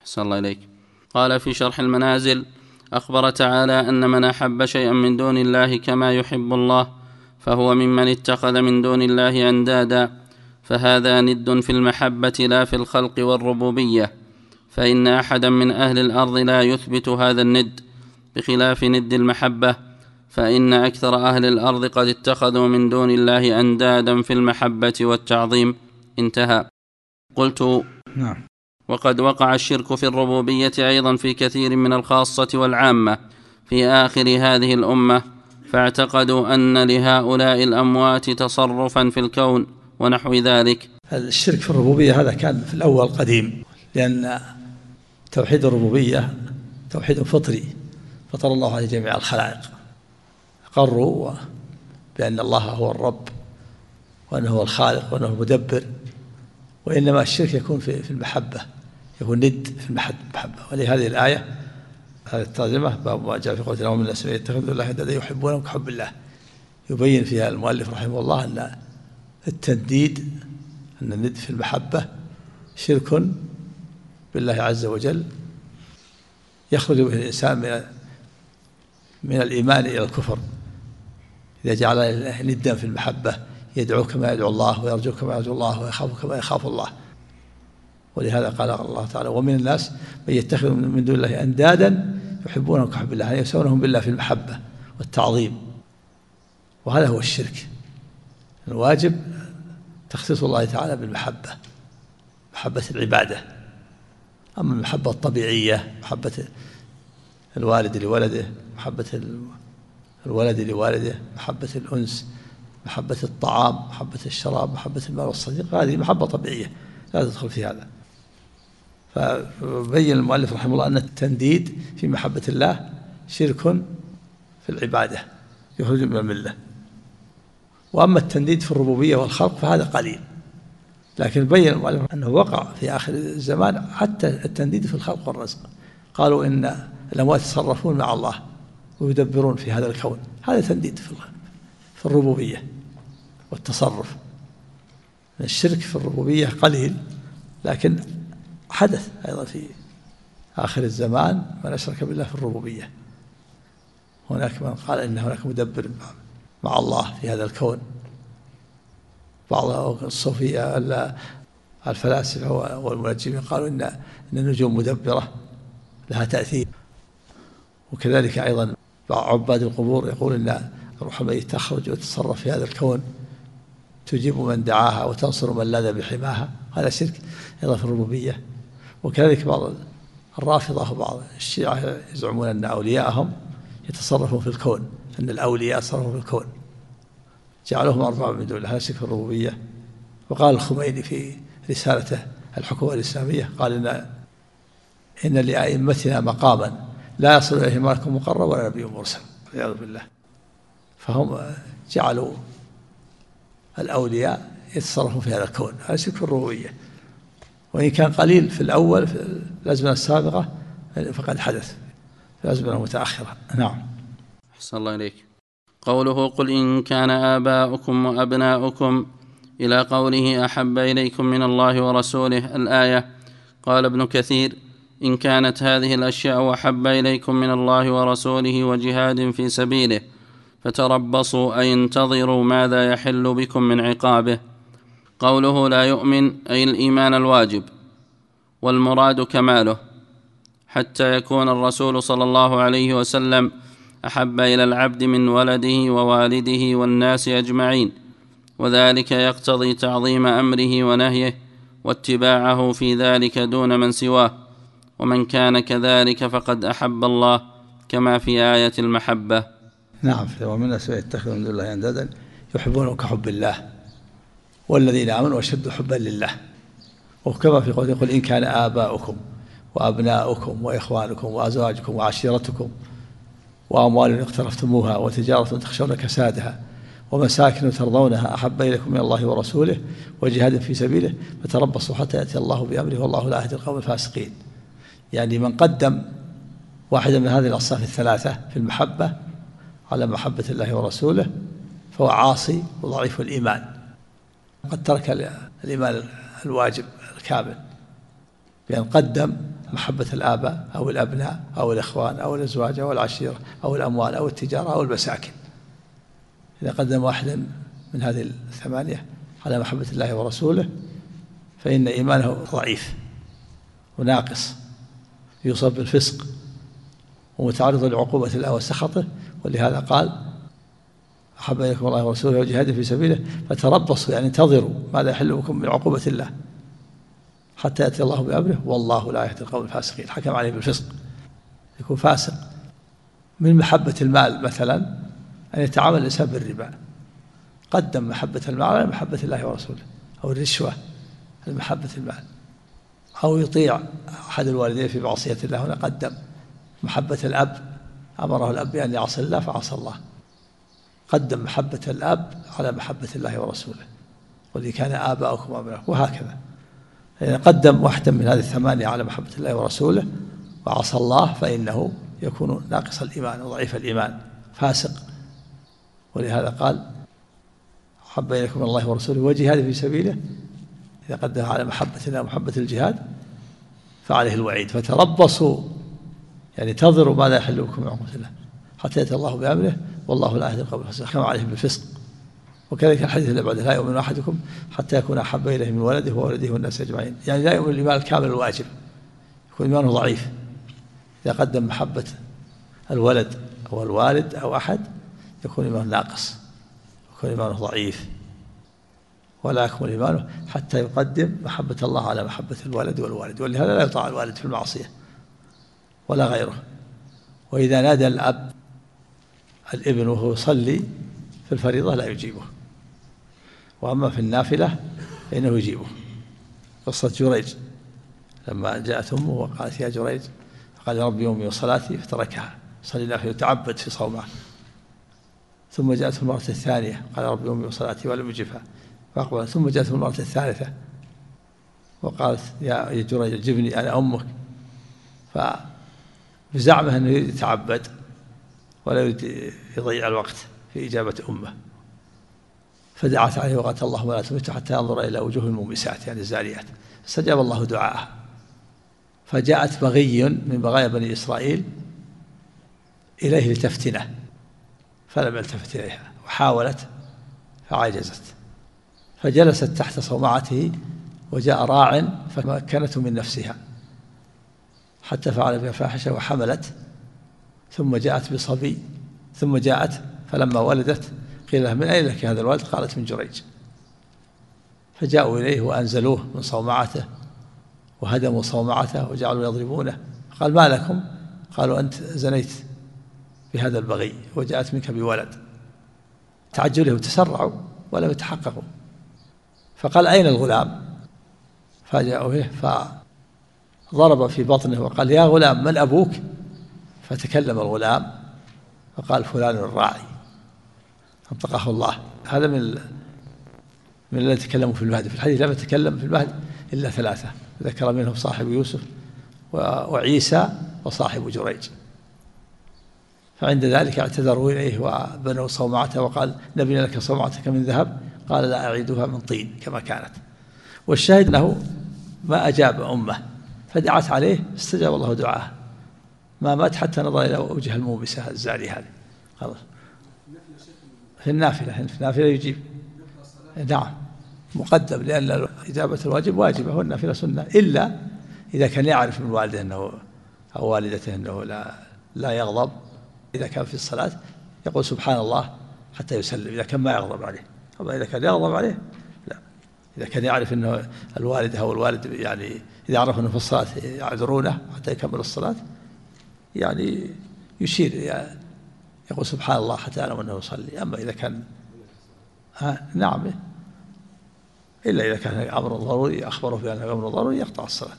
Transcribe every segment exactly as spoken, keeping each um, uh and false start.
أحسن الله إليك. قال في شرح المنازل: أخبر تعالى أن من أحب شيئا من دون الله كما يحب الله فهو ممن اتخذ من دون الله أندادا، فهذا ند في المحبة لا في الخلق والربوبية، فإن أحدا من أهل الأرض لا يثبت هذا الند، بخلاف ند المحبة، فإن أكثر أهل الأرض قد اتخذوا من دون الله أندادا في المحبة والتعظيم. انتهى. قلت: نعم. وقد وقع الشرك في الربوبية أيضا في كثير من الخاصة والعامة في آخر هذه الأمة، فاعتقدوا أن لهؤلاء الأموات تصرفا في الكون ونحو ذلك. الشرك في الربوبية هذا كان في الأول قديم، لأن توحيد الربوبية توحيد فطري فطر الله عليه جميع الخلائق، قروا بأن الله هو الرب وأنه هو الخالق وأنه المدبر، وإنما الشرك يكون في المحبة، يكون ند في المحبة. ولهذه الآية هذه الترجمة باب ما جاء في قوله ومن الناس من يتخذ الله أندادا يحبونهم كحب الله، يبين فيها المؤلف رحمه الله أن التنديد، أن الند في المحبة شرك بالله عز وجل يخرج به الإنسان من من الإيمان إلى الكفر، إذا جعل ندا في المحبة يدعو كما يدعو الله ويرجو كما يرجو الله ويخاف كما يخاف الله. ولهذا قال الله تعالى ومن الناس من يتخذ من دون الله أندادا يحبونهم كحب الله، يعني يساونهم بالله في المحبة والتعظيم، وهذا هو الشرك. الواجب تخصيص الله تعالى بالمحبة، محبة العبادة. أما المحبة الطبيعية، محبة الوالد لولده، محبة الولد لوالده، محبة الأنس، محبة الطعام، محبة الشراب، محبة المال والصديق، هذه محبة طبيعية لا تدخل في هذا. فبين المؤلف رحمه الله أن التنديد في محبة الله شرك في العبادة يخرج من الملة. وأما التنديد في الربوبية والخلق فهذا قليل، لكن بين المؤلف أنه وقع في آخر الزمان حتى التنديد في الخلق والرزق. قالوا إن الأموات يتصرفون مع الله ويدبرون في هذا الكون، هذا تنديد في الربوبية والتصرف. الشرك في الربوبية قليل، لكن حدث أيضا في آخر الزمان من أشرك بالله في الربوبية. هناك من قال إن هناك مدبر مع الله في هذا الكون. بعض الصوفية الفلاسفة والمنجمين قالوا إن إن النجوم مدبرة لها تأثير. وكذلك أيضا بعض عباد القبور يقول إن روح الميت تخرج وتتصرف في هذا الكون، تجيب من دعاها وتنصر من لاذ بحماها، هذا شرك أيضا في الربوبية. وكذلك بعض الرافضة وبعض الشيعة يزعمون أن أولياءهم يتصرفون في الكون، أن الأولياء يتصرفون في الكون، جعلهم أربابا من دون الله، هذا شرك في الربوبية. وقال الخميني في رسالته الحكومة الإسلامية قال إن إن لأئمتنا مقاما لا يصل إليه ملك مقرب ولا نبي مرسل، والعياذ بالله. فهم جعلوا الأولياء يتصرفون في هذا الكون، هذا شرك في الربوبية. وإن كان قليل في الأول في الأزمنة السابقة فقد حدث في الأزمنة المتأخرة. نعم. أحسن الله إليك. قوله قل إن كان آباؤكم وأبناؤكم إلى قوله أحب إليكم من الله ورسوله الآية. قال ابن كثير إن كانت هذه الأشياء أحب إليكم من الله ورسوله وجهاد في سبيله فتربصوا أي انتظروا ماذا يحل بكم من عقابه. قوله لا يؤمن أي الإيمان الواجب، والمراد كماله، حتى يكون الرسول صلى الله عليه وسلم أحب إلى العبد من ولده ووالده والناس أجمعين، وذلك يقتضي تعظيم أمره ونهيه واتباعه في ذلك دون من سواه، ومن كان كذلك فقد أحب الله كما في آية المحبة. نعم. ومن الناس يتخذون من دون الله أندادا يحبونهم كحب الله والذين آمنوا أشد حبا لله. وكما في قوله يقول إن كان آباؤكم وأبناؤكم وإخوانكم وأزواجكم وعشيرتكم وأموال اقترفتموها وتجارة تخشون كسادها ومساكن ترضونها أحب إليكم من الله ورسوله وجهاد في سبيله فتربصوا حتى يأتي الله بأمره والله لا يهدي القوم الفاسقين. يعني من قدم واحدا من هذه الأصناف الثلاثة في المحبة على محبة الله ورسوله فهو عاصي وضعيف الإيمان، قد ترك الإيمان الواجب الكامل، بأن قدم محبة الآباء أو الأبناء أو الإخوان أو الأزواج أو العشيرة أو الأموال أو التجارة أو المساكن، إذا قدم واحدا من هذه الثمانية على محبة الله ورسوله فإن إيمانه ضعيف وناقص، يصاب بالفسق ومتعرض لعقوبة الله وسخطه. ولهذا قال: أحب إليكم الله ورسوله وجهاد في سبيله فتربصوا، يعني انتظروا ماذا يحل بكم من عقوبة الله حتى يأتي الله بأمره والله لا يهدي القوم الفاسقين. حكم عليه بالفسق، يكون فاسق. من محبة المال مثلا أن يتعامل الإنسان بالربا، قدم محبة المال على محبة الله ورسوله، أو الرشوة المحبة المال، أو يطيع أحد الوالدين في معصية الله، هنا قدم محبة الأب، أمره الأب بأن يعصي الله فعصى الله، قدم محبة الأب على محبة الله ورسوله. والذي كان آباؤكم وأبناؤكم، وهكذا. إذا قدم واحدا من هذه الثمانية على محبة الله ورسوله وعصى الله فإنه يكون ناقص الإيمان وضعيف الإيمان، فاسق. ولهذا قال: أحب إليكم الله ورسوله وجهاد في سبيله. إذا قدم على محبة الله ومحبة الجهاد فعليه الوعيد، فتربصوا، يعني انتظروا ماذا يحل بكم من عقوبة الله حتى يأتي الله بأمره والله لا يهدي القوم الفاسقين. حكم عليهم بالفسق. وكذلك الحديث اللي بعده: لا يؤمن أحدكم حتى يكون أحب إليه من ولده وولده والناس أجمعين، يعني لا يؤمن الإيمان الكامل الواجب، يكون إيمانه ضعيف. إذا قدم محبة الولد أو الوالد أو أحد يكون إيمانه ناقص، يكون إيمانه ضعيف، ولا يكمل إيمانه حتى يقدم محبة الله على محبة الولد والوالد. ولهذا لا يطاع الوالد في المعصية ولا غيره. وإذا نادى الأب الابن وهو يصلي في الفريضة لا يجيبه، وأما في النافلة فإنه يجيبه. قصة جريج لما جاءت أمه وقالت: يا جريج، فقال: يا ربي أمي وصلاتي، فتركها صلي نافلة وتعبد في صومه. ثم جاءته المرة الثانية قال: يا ربي أمي وصلاتي، ولم يجبها فأقبل. ثم جاءته المرة الثالثة وقالت: يا جريج جبني أنا أمك، فبزعمه أنه يتعبد ولا يريد يضيع الوقت في إجابة أمه، فدعت عليه وقالت: اللهم لا تمت حتى ينظر إلى وجوه المومسات، يعني الزاريات. فاستجاب الله دعاءها، فجاءت بغي من بغايا بني إسرائيل إليه لتفتنه، فلم يلتفت إليها وحاولت فعجزت، فجلست تحت صومعته، وجاء راع فمكنته من نفسها حتى فعل بها فاحشة وحملت، ثم جاءت بصبي، ثم جاءت فلما ولدت قيل لها: من أين لك هذا الولد؟ قالت: من جريج. فجاءوا إليه وأنزلوه من صومعته وهدموا صومعته وجعلوا يضربونه. قال: ما لكم؟ قالوا: أنت زنيت بهذا البغي وجاءت منك بولد. تعجلوا وتسرعوا ولم يتحققوا، فقال: أين الغلام؟ فجاءوا به فضرب في بطنه وقال: يا غلام من أبوك؟ فتكلم الغلام فقال: فلان الراعي، أنطقه الله. هذا من من الذين تكلموا في المهد. في الحديث لم يتكلم في المهد إلا ثلاثة، ذكر منهم صاحب يوسف وعيسى وصاحب جريج. فعند ذلك اعتذروا إليه وبنوا صومعته، وقال: نبني لك صومعتك من ذهب، قال: لا أعيدها من طين كما كانت. والشاهد أنه ما أجاب أمه، فدعت عليه استجاب الله دعاه، ما مات حتى نظر إلى وجه المومسة الزاري هذه. خلاص في النافلة، في النافلة يجيب، نعم مقدم، لأن إجابة الواجب واجبة والنافلة سنة، إلا إذا كان يعرف من والده أنه أو والدته أنه لا لا يغضب. إذا كان في الصلاة يقول سبحان الله حتى يسلم، إذا كان ما يغضب عليه. أما إذا كان يغضب عليه لا. إذا كان يعرف أنه الوالد أو الوالد يعني إذا عرف أنه في الصلاة يعذرونه حتى يكمل الصلاة، يعني يشير يعني يقول سبحان الله حتى يعلم أنه يصلي. أما إذا كان ها نعم، إلا إذا كان أمر ضروري أخبره بأنه أمر ضروري يقطع الصلاة.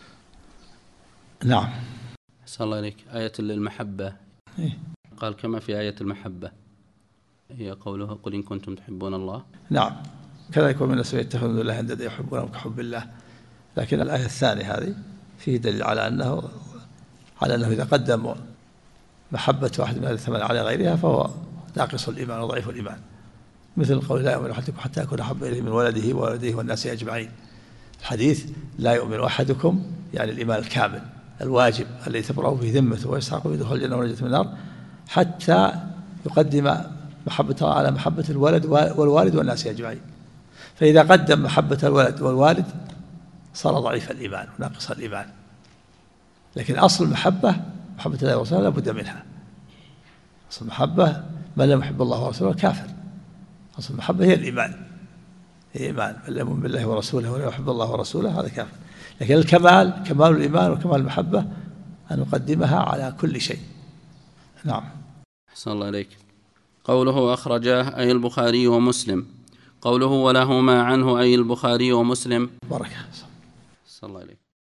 نعم. أحسن الله إليك. آية المحبة إيه؟ قال كما في آية المحبة هي قوله: قل إن كنتم تحبون الله. نعم، كذلك ومن الناس يتخذون الله أندادا يحبونهم كحب الله. لكن الآية الثانية هذه فيه دليل على أنه على أنه إذا قدم محبة واحد من هذه الثمان على غيرها فهو ناقص الإيمان وضعيف الإيمان، مثل قول: لا يؤمن أحدكم حتى يكون أحب إليه من ولده وولده والناس أجمعين. الحديث: لا يؤمن أحدكم يعني الإيمان الكامل، الواجب الذي تبرأ به ذمته ويستحق به دخول الجنة ونجاة من النار، حتى يقدم محبته على محبة الولد والوالد والناس أجمعين. فإذا قدم محبة الولد والوالد صار ضعيف الإيمان وناقص الإيمان. لكن أصل المحبة محبة الله ورسوله لا بد منها. أصل المحبة من لم يحب الله ورسوله كافر. أصل المحبة هي الإيمان، هي إيمان، من لم يؤمن بالله ورسوله ولا يحب الله ورسوله هذا كافر. لكن الكمال كمال الإيمان وكمال المحبة أن نقدمها على كل شيء. نعم. أحسن الله إليك. قوله أخرجاه أي البخاري ومسلم، قوله ولهما عنه أي البخاري ومسلم. بركة. أحسن الله إليك.